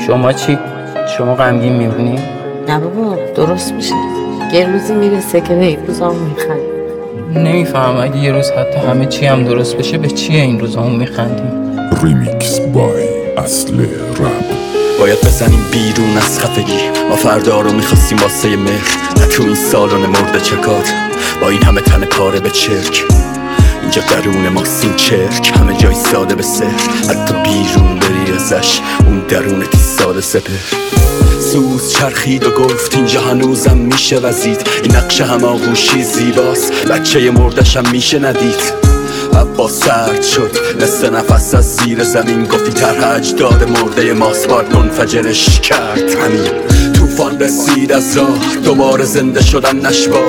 شما چی؟ شما غمگین میمونی؟ نه بابا درست میشه. یه روزی میرسه که به این روزا میخندیم. نمیفهم اگه یه روز حتی همه چی هم درست بشه به چیه این روزا هم میخندیم؟ ریمیکس بای اصل رپ. باید بزنیم بیرون از خفگی، ما فردا رو میخواستیم واسه مهر. نه تو این سالن مرده چکار با این همه تن پاره به چرک. اینجا درون ماست این چرک، همه جای ساده به سر. حتی بیرون بری ازش اون درونت ساده سپر. سوز چرخید و گفت اینجا هنوزم میشه وزید. این نقش هماغوشی زیباست، بچه مردشم میشه ندید. هوا سرد شد، نصف نفس از زیر زمین گفتی طرح اجداد مرده ماسپارت منفجرش کرد. همین توفان رسید از راه، دوباره زنده شدن نشبا.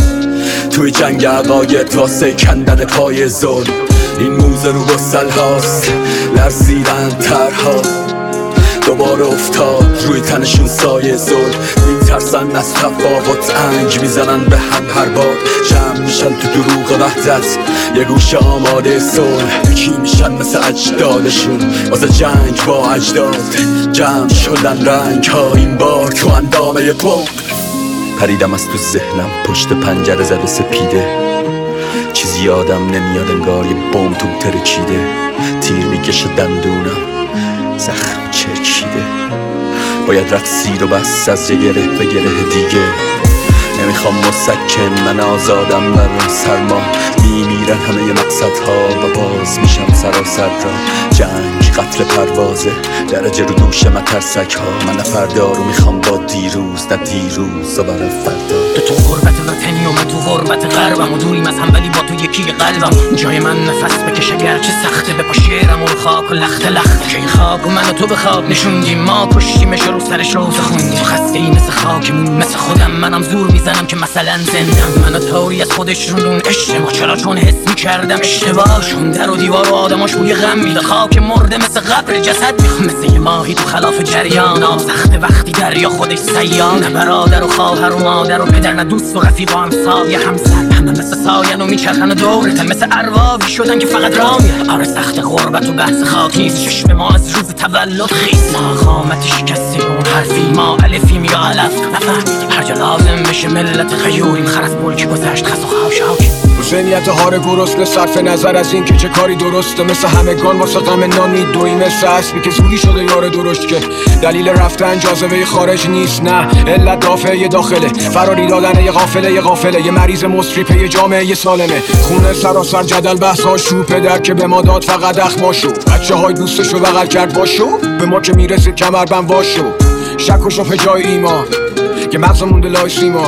توی جنگ عقاید واسه کندن پای ظلم. این موزه رو گسل هاست، لرزیدن ترها. دوباره افتاد روی تنشون سایه ظلم. میترسن از تفاوت، انگ میزنن به هم هر بار. جمع میشن تو دروغ وحدت، یه گوشه آماده صلح. یکی میشن مثل اجدادشون واسه جنگ با اجداد. جمع شدن رنگ ها این بار تو اندامه بوم. پریدم از تو ذهنم پشت پنجره زده سپیده. چیزی یادم نمیاد انگار یه بوم تو ترکیده. تیر میکشه دندونم، زخم چرکیده. باید رفت سیر و بس از یه گره به گره دیگه. نمیخوام مسکن، من آزادم برام سرما. میمیرن همه مقصدها و باز میشم سراسر را. جنگ قتل پروازه، درجه رو دوش مترسک ها. من فردا رو میخوام با دیروز، نه دیروز و برای فردا. تو غربت وطنی و من تو غربت غربم و دوریم از هم ولی با تو یکی قلبم. جای من نفس بکشه گرچه سخته، بپا شعرم و خاک و لخت لخت. که این خاک و من و تو به خواب نشوندیم، ما کشتیمش رو سرش روزه خوندیم. تو خسته ای مثل خاکمون مثل خودم، منم زور میزنم که مثلا زندم. منو تاری از خودش روندون اشتباه، چرا چون حس میکردم اشتباهشون. در و دیوار و آدماش بوی غم میده، خاک مرده مثل قبر جسد میخوام. مثل یه ماهی تو خلاف جریان آب سخته وقتی دریا خودش سیان. نه برادر و خواهر و مادر و پدر، نه دوست و رفیق و همسایه همسر. همه مثل ساین و میچرخن و دورتن، مثل ارواحی شدن که فقط رامیه. آره سخت غربت و بحث خاک نیست، چشم ما از روز تولد خیس. ما خامتی شکستی اون حرفی، ما الفیم یا علف نفهمیدیم. هر جا لازم بشه ملت خیوریم، خرس ملکی گذشت خس و خاوشاک. ذهنیت هار گرسنه صرف نظر از این که چه کاری درسته. مثل همگان واسه غم نان میدویم، مثل اسبی که زوری شده یار درشت. که دلیل رفتن جاذبه خارج نیست، نه علت دافعه داخله. فراری دادن یه قافله یه مریض مصری یه جامعه سالمه. خونه سراسر جدل بحثا شو، پدر که به ما داد فقط اخماشو. بچه های دوستشو بغل کرد باشو، به ما که میرسید کمربند واشو. شک و شبه جای ایمان، یه مغز مونده لای سیما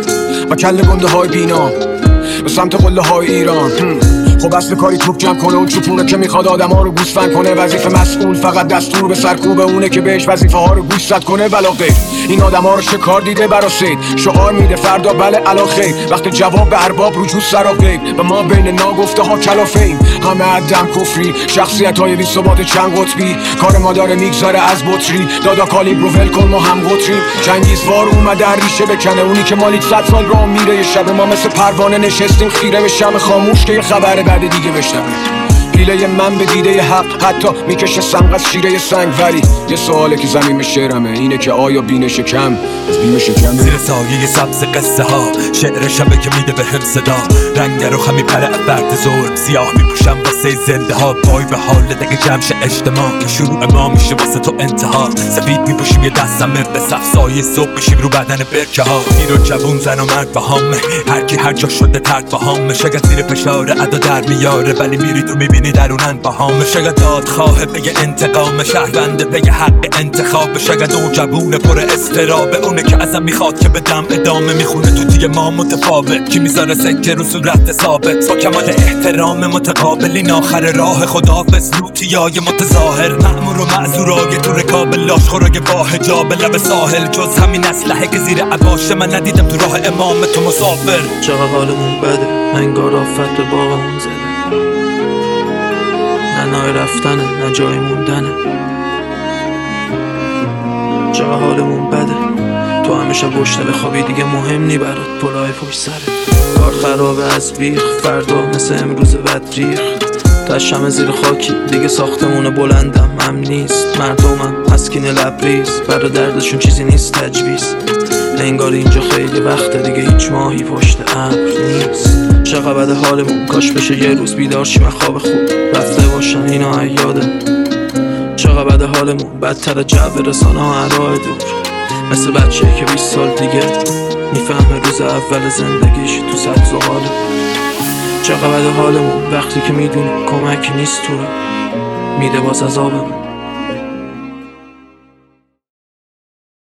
و کل گنده های بینا به سمت قله های ایران. خب اصل کاری توپ جمع کنه و چوپونه که میخواد آدم ها رو گوسفند کنه. وظیفه مسئول فقط دستور به سرکوب اونه که بهش وظیفه ها رو گوشزد کنه. ولا غیر این آدم ها رو شکار دیده برا سید، شعار میده فردا بله علا خیر. وقت جواب به ارباب رجوع سر و غیب، و ما بین ناگفته ها کلافیم. همه عدم کفری، شخصیت های بی ثبات چند قطبی. کار ما داره میگذاره از بطری، دادا کالیبرو ول کن ما هم قطریم. چنگیزوار اومده ریشه بکنه، اونی که مالیت 100 سال راه میره. یه شب ما مثل پروانه نشستیم خیره به شم خاموش که یه خبر بعد دیگه بشنوه. پیله من به دیده حق حتی میکشه سمق از شیره سنگ. ولی یه سواله که زمین شعرمه اینه که آیا بینش کم از بیمش کمه؟ زیر سایه سبز قصه ها شعر شبه که میده به هم صدا. رنگ رو خمی پره افرد ظلم، سیاه میپوشم واسه زنده ها. پای به حال دگه جمش اجتماع که شروع ما میشه واسه تو انتها. سفید میپوشیم یه دستمه به صف سایه صبح بشیم رو بدن برکه ها. پیر و جوون زن و مرد با همه، هر کی هر جا شده ترد با همه. شاید زیر فشار ادا در میاره ولی میری تو میبینی درونن با همه. شاید دادخواه بگه انتقام، شهرونده بگه حق انتخاب. شاید اون جوون پر استرابه، اونه که ازم میخواد که بدم ادامه. میخونه تو دیگه ما متفاوت، کی میذاره سکه رو صورت ثابت. با کمال احترام متقابلین آخر راه خداحافظ. لوتیای متظاهر مأمور و معذورای تو رکاب لاشخورای با حجاب لب ساحل. جز همین اسلحه که زیر عباشه من ندیدم تو راه امام تو مسافر. چقدر حالمون بده، انگار آفت به باغمون زده. نه نای رفتنه نه جای موندنه. چقدر حالمون بده، تو همیشه پشت بخوابی دیگه مهم نی برات. پلای پشت سره کار خرابه از بیخ، فردا مثل امروز بد ریخ. تشم زیر خاکی دیگه ساختمون بلندم هم نیست مردمم مسکین لبریز برا دردشون چیزی نیست تجویز انگار اینجا خیلی وقته دیگه هیچ ماهی پشت ابر نیست چقدر بده حالمون کاش بشه یه روز بیدار شیم خواب خوب رفته باشن اینا یاده چقدر بده حالمون بدتر جو رسانه ها راه دور مثل بچه که 20 سال دیگه میفهمه روز اول زندگیش تو سبز و حاله چقدر بده حالمون وقتی که میدونی کمک نیست تو رو میده باز عذابمون